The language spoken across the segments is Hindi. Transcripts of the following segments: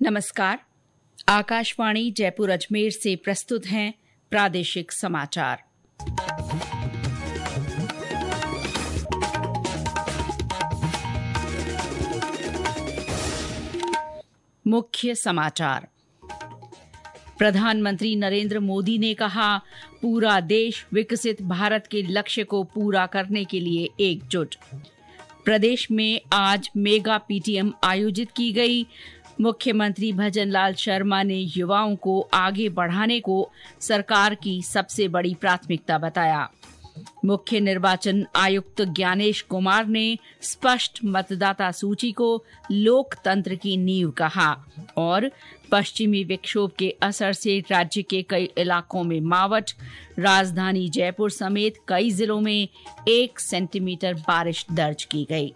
नमस्कार। आकाशवाणी जयपुर अजमेर से प्रस्तुत हैं प्रादेशिक समाचार। मुख्य समाचार। प्रधानमंत्री नरेंद्र मोदी ने कहा, पूरा देश विकसित भारत के लक्ष्य को पूरा करने के लिए एकजुट। प्रदेश में आज मेगा पीटीएम आयोजित की गई। मुख्यमंत्री भजनलाल शर्मा ने युवाओं को आगे बढ़ाने को सरकार की सबसे बड़ी प्राथमिकता बताया। मुख्य निर्वाचन आयुक्त ज्ञानेश कुमार ने स्पष्ट मतदाता सूची को लोकतंत्र की नींव कहा और पश्चिमी विक्षोभ के असर से राज्य के कई इलाकों में मावठ, राजधानी जयपुर समेत कई जिलों में 1 सेंटीमीटर बारिश दर्ज की गई।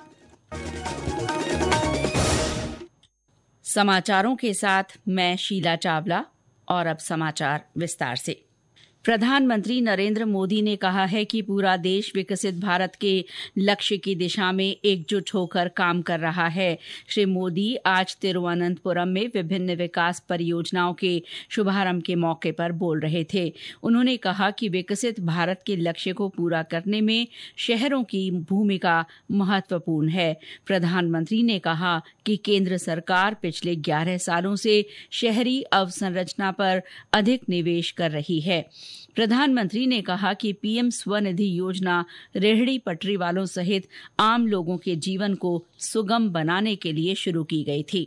समाचारों के साथ मैं शीला चावला और अब समाचार विस्तार से। प्रधानमंत्री नरेंद्र मोदी ने कहा है कि पूरा देश विकसित भारत के लक्ष्य की दिशा में एकजुट होकर काम कर रहा है। श्री मोदी आज तिरुवनंतपुरम में विभिन्न विकास परियोजनाओं के शुभारंभ के मौके पर बोल रहे थे। उन्होंने कहा कि विकसित भारत के लक्ष्य को पूरा करने में शहरों की भूमिका महत्वपूर्ण है। प्रधानमंत्री ने कहा कि केंद्र सरकार पिछले 11 सालों से शहरी अवसंरचना पर अधिक निवेश कर रही है। प्रधानमंत्री ने कहा कि पीएम स्वनिधि योजना रेहड़ी पटरी वालों सहित आम लोगों के जीवन को सुगम बनाने के लिए शुरू की गई थी।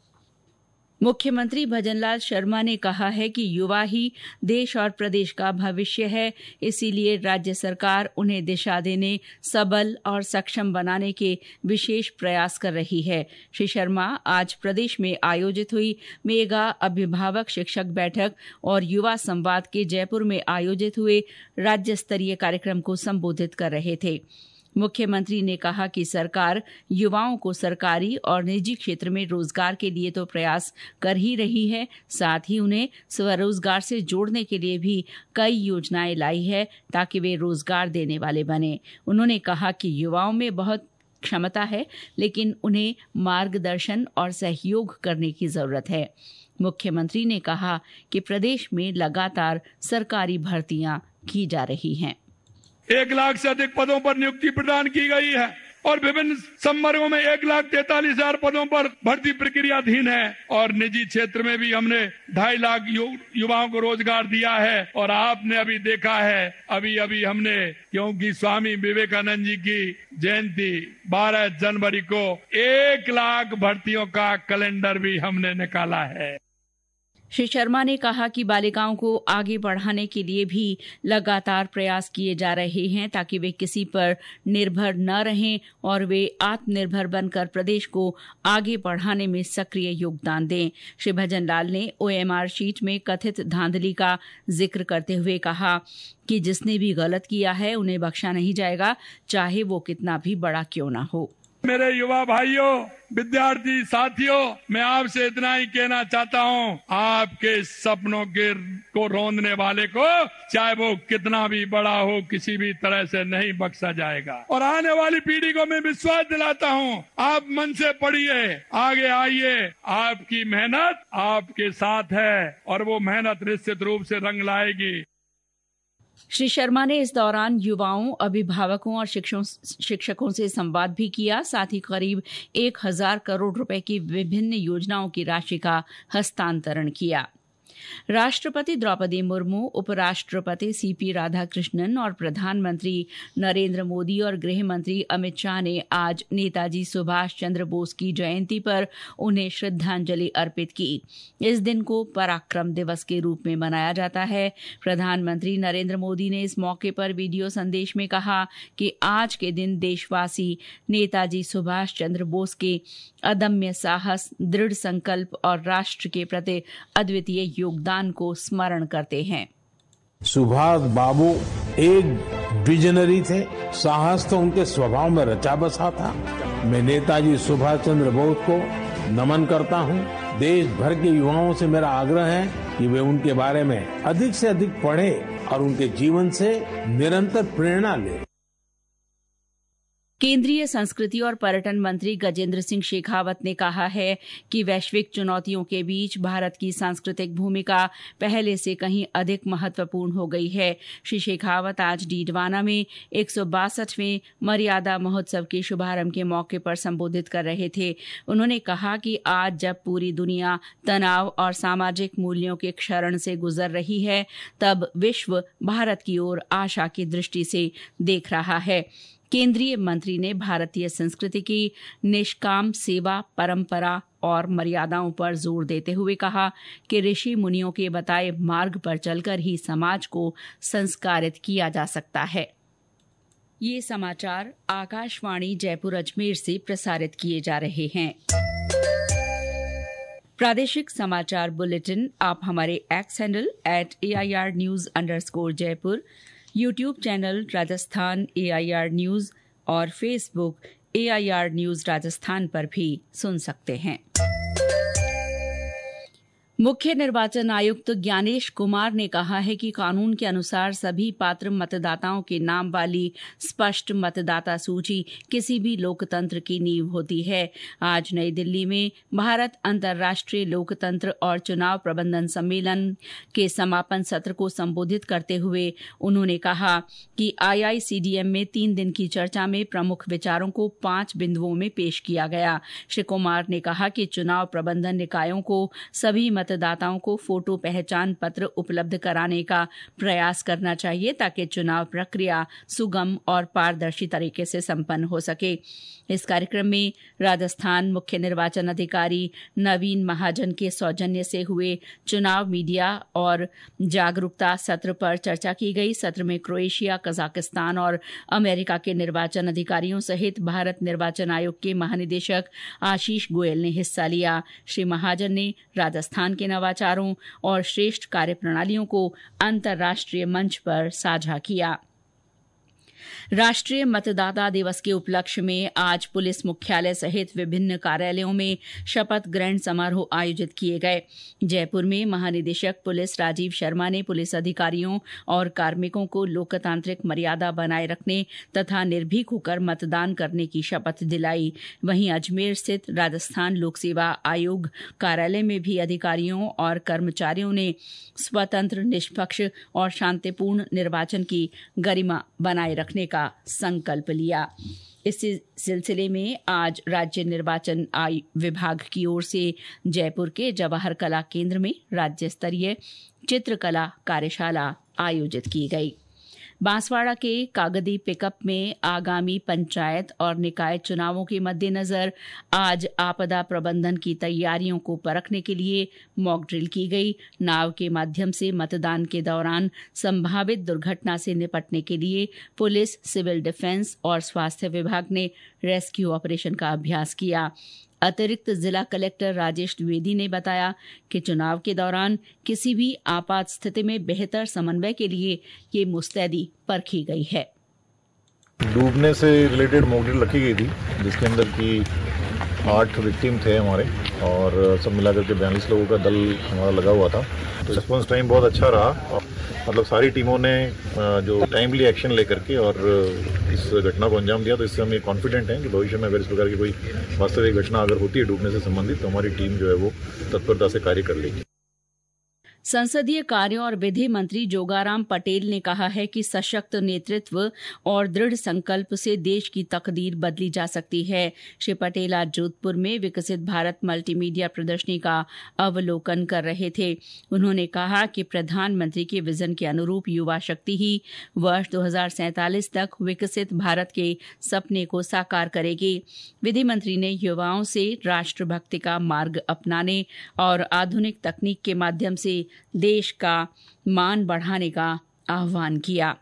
मुख्यमंत्री भजनलाल शर्मा ने कहा है कि युवा ही देश और प्रदेश का भविष्य है, इसीलिए राज्य सरकार उन्हें दिशा देने, सबल और सक्षम बनाने के विशेष प्रयास कर रही है। श्री शर्मा आज प्रदेश में आयोजित हुई मेगा अभिभावक शिक्षक बैठक और युवा संवाद के जयपुर में आयोजित हुए राज्य स्तरीय कार्यक्रम को संबोधित कर रहे थे। मुख्यमंत्री ने कहा कि सरकार युवाओं को सरकारी और निजी क्षेत्र में रोजगार के लिए तो प्रयास कर ही रही है, साथ ही उन्हें स्वरोजगार से जोड़ने के लिए भी कई योजनाएं लाई है ताकि वे रोजगार देने वाले बने। उन्होंने कहा कि युवाओं में बहुत क्षमता है, लेकिन उन्हें मार्गदर्शन और सहयोग करने की जरूरत है। मुख्यमंत्री ने कहा कि प्रदेश में लगातार सरकारी भर्तियां की जा रही हैं। 1 लाख से अधिक पदों पर नियुक्ति प्रदान की गई है और विभिन्न संवर्गों में 1,43,000 पदों पर भर्ती प्रक्रियाधीन है और निजी क्षेत्र में भी हमने 2.5 लाख युवाओं को रोजगार दिया है। और आपने अभी देखा है, अभी हमने, क्योंकि स्वामी विवेकानंद जी की जयंती 12 जनवरी को 1 लाख भर्तियों का कैलेंडर भी हमने निकाला है। श्री शर्मा ने कहा कि बालिकाओं को आगे बढ़ाने के लिए भी लगातार प्रयास किए जा रहे हैं ताकि वे किसी पर निर्भर न रहें और वे आत्मनिर्भर बनकर प्रदेश को आगे बढ़ाने में सक्रिय योगदान दें। श्री भजनलाल ने OMR शीट में कथित धांधली का जिक्र करते हुए कहा कि जिसने भी गलत किया है उन्हें बख्शा नहीं जाएगा, चाहे वो कितना भी बड़ा क्यों न हो। मेरे युवा भाइयों, विद्यार्थी साथियों, मैं आपसे इतना ही कहना चाहता हूं, आपके सपनों को रौंदने वाले को चाहे वो कितना भी बड़ा हो, किसी भी तरह से नहीं बख्शा जाएगा। और आने वाली पीढ़ी को मैं विश्वास दिलाता हूं, आप मन से पढ़िए, आगे आइए, आपकी मेहनत आपके साथ है और वो मेहनत निश्चित रूप से रंग लाएगी। श्री शर्मा ने इस दौरान युवाओं, अभिभावकों और शिक्षकों से संवाद भी किया। साथ ही करीब 1,000 करोड़ रुपए की विभिन्न योजनाओं की राशि का हस्तांतरण किया। राष्ट्रपति द्रौपदी मुर्मू, उपराष्ट्रपति CP राधाकृष्णन और प्रधानमंत्री नरेंद्र मोदी और गृह मंत्री अमित शाह ने आज नेताजी सुभाष चंद्र बोस की जयंती पर उन्हें श्रद्धांजलि अर्पित की। इस दिन को पराक्रम दिवस के रूप में मनाया जाता है। प्रधानमंत्री नरेंद्र मोदी ने इस मौके पर वीडियो संदेश में कहा कि आज के दिन देशवासी नेताजी सुभाष चंद्र बोस के अदम्य साहस, दृढ़ संकल्प और राष्ट्र के प्रति अद्वितीय योगदान को स्मरण करते हैं। सुभाष बाबू एक विजनरी थे, साहस तो उनके स्वभाव में रचा बसा था। मैं नेताजी सुभाष चंद्र बोस को नमन करता हूं। देश भर के युवाओं से मेरा आग्रह है कि वे उनके बारे में अधिक से अधिक पढ़ें और उनके जीवन से निरंतर प्रेरणा लें। केंद्रीय संस्कृति और पर्यटन मंत्री गजेंद्र सिंह शेखावत ने कहा है कि वैश्विक चुनौतियों के बीच भारत की सांस्कृतिक भूमिका पहले से कहीं अधिक महत्वपूर्ण हो गई है। श्री शेखावत आज डीडवाना में 162वें मर्यादा महोत्सव के शुभारंभ के मौके पर संबोधित कर रहे थे। उन्होंने कहा कि आज जब पूरी दुनिया तनाव और सामाजिक मूल्यों के क्षरण से गुजर रही है, तब विश्व भारत की ओर आशा की दृष्टि से देख रहा है। केंद्रीय मंत्री ने भारतीय संस्कृति की निष्काम सेवा, परंपरा और मर्यादाओं पर जोर देते हुए कहा कि ऋषि मुनियों के बताए मार्ग पर चलकर ही समाज को संस्कारित किया जा सकता है। ये समाचार आकाशवाणी जयपुर अजमेर से प्रसारित किए जा रहे हैं। प्रादेशिक समाचार बुलेटिन आप हमारे X handle @AIR News_Jaipur, YouTube channel Rajasthan AIR news और फेसबुक AIR न्यूज राजस्थान पर भी सुन सकते हैं। मुख्य निर्वाचन आयुक्त ज्ञानेश कुमार ने कहा है कि कानून के अनुसार सभी पात्र मतदाताओं के नाम वाली स्पष्ट मतदाता सूची किसी भी लोकतंत्र की नींव होती है। आज नई दिल्ली में भारत अंतर्राष्ट्रीय लोकतंत्र और चुनाव प्रबंधन सम्मेलन के समापन सत्र को संबोधित करते हुए उन्होंने कहा कि IICDM में 3 दिन की चर्चा में प्रमुख विचारों को 5 बिंदुओं में पेश किया गया। श्री कुमार ने कहा कि चुनाव प्रबंधन निकायों को सभी मतदाताओं को फोटो पहचान पत्र उपलब्ध कराने का प्रयास करना चाहिए ताकि चुनाव प्रक्रिया सुगम और पारदर्शी तरीके से संपन्न हो सके। इस कार्यक्रम में राजस्थान मुख्य निर्वाचन अधिकारी नवीन महाजन के सौजन्य से हुए चुनाव मीडिया और जागरूकता सत्र पर चर्चा की गई। सत्र में क्रोएशिया, कजाकिस्तान और अमेरिका के निर्वाचन अधिकारियों सहित भारत निर्वाचन आयोग के महानिदेशक आशीष गोयल ने हिस्सा लिया। श्री महाजन ने राजस्थान के नवाचारों और श्रेष्ठ कार्यप्रणालियों को अंतर्राष्ट्रीय मंच पर साझा किया। राष्ट्रीय मतदाता दिवस के उपलक्ष्य में आज पुलिस मुख्यालय सहित विभिन्न कार्यालयों में शपथ ग्रहण समारोह आयोजित किए गए। जयपुर में महानिदेशक पुलिस राजीव शर्मा ने पुलिस अधिकारियों और कार्मिकों को लोकतांत्रिक मर्यादा बनाए रखने तथा निर्भीक होकर मतदान करने की शपथ दिलाई। वहीं अजमेर स्थित राजस्थान लोक सेवा आयोग कार्यालय में भी अधिकारियों और कर्मचारियों ने स्वतंत्र, निष्पक्ष और शांतिपूर्ण निर्वाचन की गरिमा बनाए रखने का संकल्प लिया। इस सिलसिले में आज राज्य निर्वाचन विभाग की ओर से जयपुर के जवाहर कला केंद्र में राज्य स्तरीय चित्रकला कार्यशाला आयोजित की गई। बांसवाड़ा के कागदी पिकअप में आगामी पंचायत और निकाय चुनावों के मद्देनजर आज आपदा प्रबंधन की तैयारियों को परखने के लिए मॉक ड्रिल की गई। नाव के माध्यम से मतदान के दौरान संभावित दुर्घटना से निपटने के लिए पुलिस, सिविल डिफेंस और स्वास्थ्य विभाग ने रेस्क्यू ऑपरेशन का अभ्यास किया। अतिरिक्त जिला कलेक्टर राजेश द्विवेदी ने बताया कि चुनाव के दौरान किसी भी आपात स्थिति में बेहतर समन्वय के लिए ये मुस्तैदी परखी गई है। डूबने से रिलेटेड मॉक ड्रिल रखी गई थी जिसके अंदर की 8 विक्टिम थे हमारे और सब मिलाकर के 42 लोगों का दल हमारा लगा हुआ था। तो रिस्पॉन्स टाइम बहुत अच्छा रहा। मतलब सारी टीमों ने जो टाइमली एक्शन लेकर के और इस घटना को अंजाम दिया। तो इससे हम ये कॉन्फिडेंट हैं कि भविष्य में अगर इस प्रकार की कोई वास्तविक घटना अगर होती है डूबने से संबंधित तो हमारी टीम जो है वो तत्परता से कार्य कर लेगी। संसदीय कार्य और विधि मंत्री जोगाराम पटेल ने कहा है कि सशक्त नेतृत्व और दृढ़ संकल्प से देश की तकदीर बदली जा सकती है। श्री पटेल आज जोधपुर में विकसित भारत मल्टीमीडिया प्रदर्शनी का अवलोकन कर रहे थे। उन्होंने कहा कि प्रधानमंत्री के विजन के अनुरूप युवा शक्ति ही वर्ष 2047 तक विकसित भारत के सपने को साकार करेगी। विधि मंत्री ने युवाओं से राष्ट्रभक्ति का मार्ग अपनाने और आधुनिक तकनीक के माध्यम से देश का मान बढ़ाने का आह्वान किया।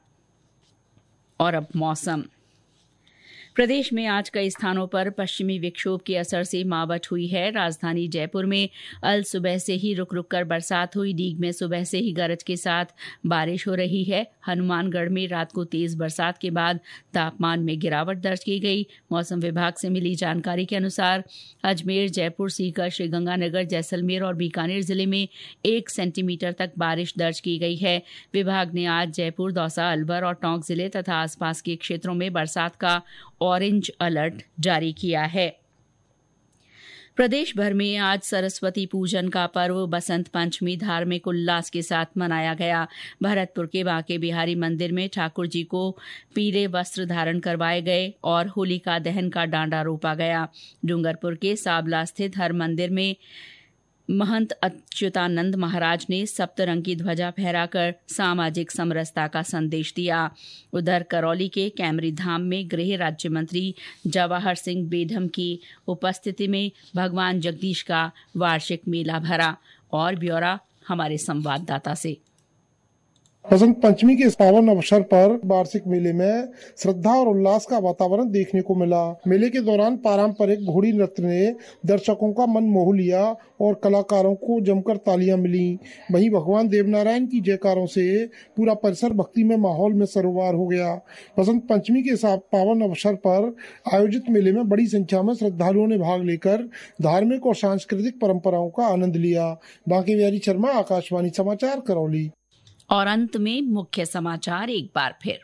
और अब मौसम। प्रदेश में आज कई स्थानों पर पश्चिमी विक्षोभ के असर से मावठ हुई है। राजधानी जयपुर में अल सुबह से ही रुक रुक कर बरसात हुई। डीग में सुबह से ही गरज के साथ बारिश हो रही है। हनुमानगढ़ में रात को तेज बरसात के बाद तापमान में गिरावट दर्ज की गई। मौसम विभाग से मिली जानकारी के अनुसार अजमेर, जयपुर, सीकर, श्रीगंगानगर, जैसलमेर और बीकानेर जिले में 1 सेंटीमीटर तक बारिश दर्ज की गई है। विभाग ने आज जयपुर, दौसा, अलवर और टोंक जिले तथा आसपास के क्षेत्रों में बरसात का ऑरेंज अलर्ट जारी किया है। प्रदेश भर में आज सरस्वती पूजन का पर्व बसंत पंचमी धार्मिक उल्लास के साथ मनाया गया। भरतपुर के बांके बिहारी मंदिर में ठाकुर जी को पीले वस्त्र धारण करवाए गए और होलिका दहन का डांडा रोपा गया। डूंगरपुर के साबला स्थित हर मंदिर में महंत अच्युतानंद महाराज ने सप्तरंगी ध्वजा फहराकर सामाजिक समरसता का संदेश दिया। उधर करौली के कैमरी धाम में गृह राज्य मंत्री जवाहर सिंह बेढम की उपस्थिति में भगवान जगदीश का वार्षिक मेला भरा। और ब्यौरा हमारे संवाददाता से। बसंत पंचमी के इस पावन अवसर पर वार्षिक मेले में श्रद्धा और उल्लास का वातावरण देखने को मिला। मेले के दौरान पारंपरिक घोड़ी नृत्य ने दर्शकों का मन मोह लिया और कलाकारों को जमकर तालियां मिली। वहीं भगवान देवनारायण की जयकारों से पूरा परिसर भक्ति में माहौल में सरोवर हो गया। बसंत पंचमी के पावन अवसर पर आयोजित मेले में बड़ी संख्या में श्रद्धालुओं ने भाग लेकर धार्मिक और सांस्कृतिक परंपराओं का आनंद लिया। बांके बिहारी शर्मा, आकाशवाणी समाचार, करौली। और अंत में मुख्य समाचार एक बार फिर।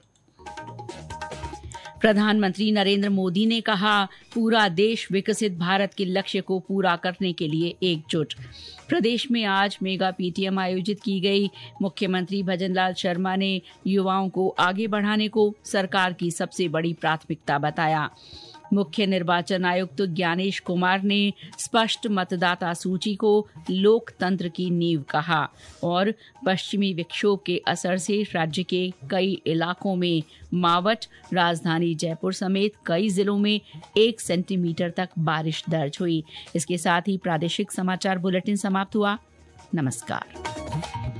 प्रधानमंत्री नरेंद्र मोदी ने कहा, पूरा देश विकसित भारत के लक्ष्य को पूरा करने के लिए एकजुट। प्रदेश में आज मेगा पीटीएम आयोजित की गई। मुख्यमंत्री भजनलाल शर्मा ने युवाओं को आगे बढ़ाने को सरकार की सबसे बड़ी प्राथमिकता बताया। मुख्य निर्वाचन आयुक्त ज्ञानेश कुमार ने स्पष्ट मतदाता सूची को लोकतंत्र की नींव कहा। और पश्चिमी विक्षोभ के असर से राज्य के कई इलाकों में मावठ, राजधानी जयपुर समेत कई जिलों में 1 सेंटीमीटर तक बारिश दर्ज हुई। इसके साथ ही प्रादेशिक समाचार बुलेटिन समाप्त हुआ। नमस्कार।